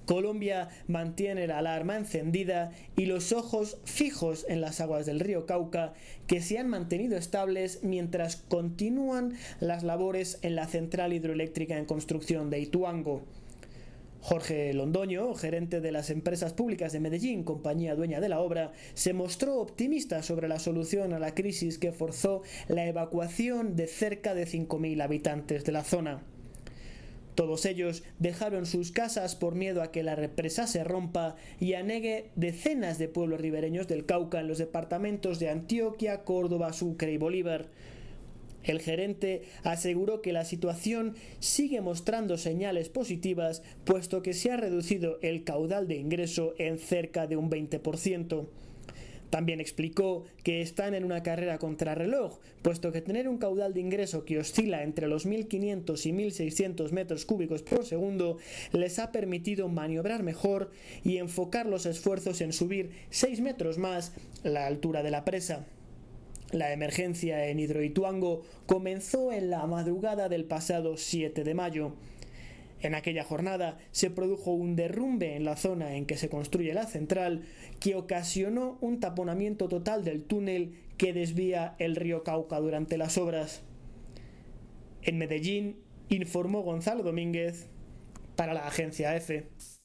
Colombia mantiene la alarma encendida y los ojos fijos en las aguas del río Cauca, que se han mantenido estables mientras continúan las labores en la central hidroeléctrica en construcción de Ituango. Jorge Londoño, gerente de las Empresas Públicas de Medellín, compañía dueña de la obra, se mostró optimista sobre la solución a la crisis que forzó la evacuación de cerca de 5.000 habitantes de la zona. Todos ellos dejaron sus casas por miedo a que la represa se rompa y anegue decenas de pueblos ribereños del Cauca en los departamentos de Antioquia, Córdoba, Sucre y Bolívar. El gerente aseguró que la situación sigue mostrando señales positivas, puesto que se ha reducido el caudal de ingreso en cerca de un 20%. También explicó que están en una carrera contrarreloj, puesto que tener un caudal de ingreso que oscila entre los 1.500 y 1.600 metros cúbicos por segundo les ha permitido maniobrar mejor y enfocar los esfuerzos en subir 6 metros más la altura de la presa. La emergencia en Hidroituango comenzó en la madrugada del pasado 7 de mayo. En aquella jornada se produjo un derrumbe en la zona en que se construye la central que ocasionó un taponamiento total del túnel que desvía el río Cauca durante las obras. En Medellín, informó Gonzalo Domínguez para la agencia EFE.